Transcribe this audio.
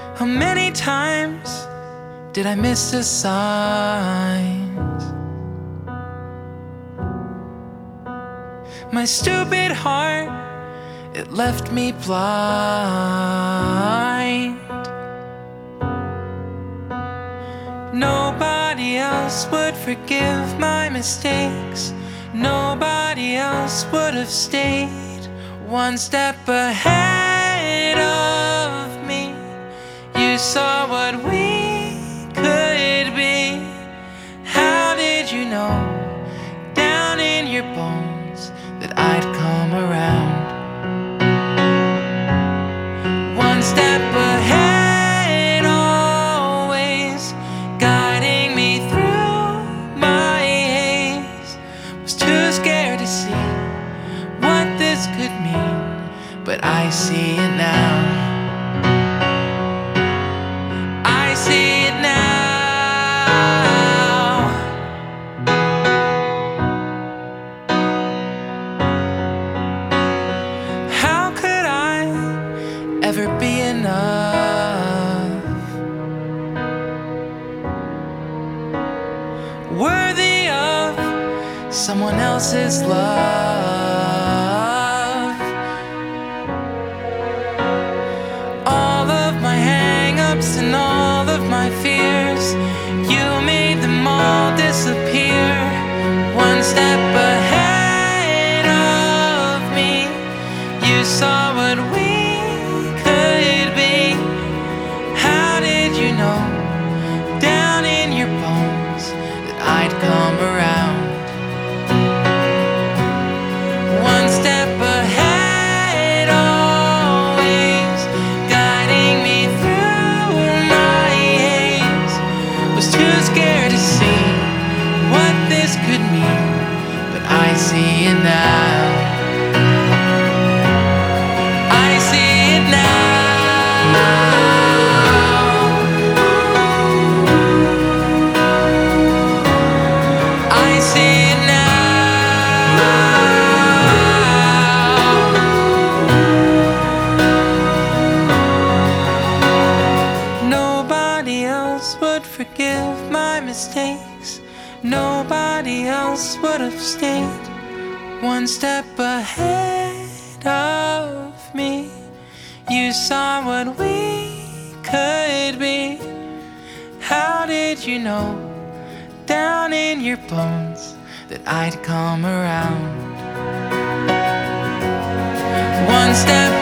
How many times did I miss the signs? My stupid heart, it left me blind. Nobody else would forgive my mistakes. Nobody else would have stayed one step ahead of me. You saw what we could be. How did you know down in your bones that I'd come around? One step ahead, always guiding me through my haze. Was too scared to see what this could mean, but I see it now. I see it now. How could I ever be enough, worthy of someone else's love? All of my hang-ups and all of my fears, you made them all disappear. One step ahead of me, you saw what we could be. How did you know down in your bones that I'd come around? One step ahead, always guiding me through my haze. Was too scared to see what this could mean, but I see it now. I see it now. I see it now. Nobody else would forgive my mistakes. Nobody else would have stayed one step ahead of me. You saw what we could be. How did you know down in your bones that I'd come around? One step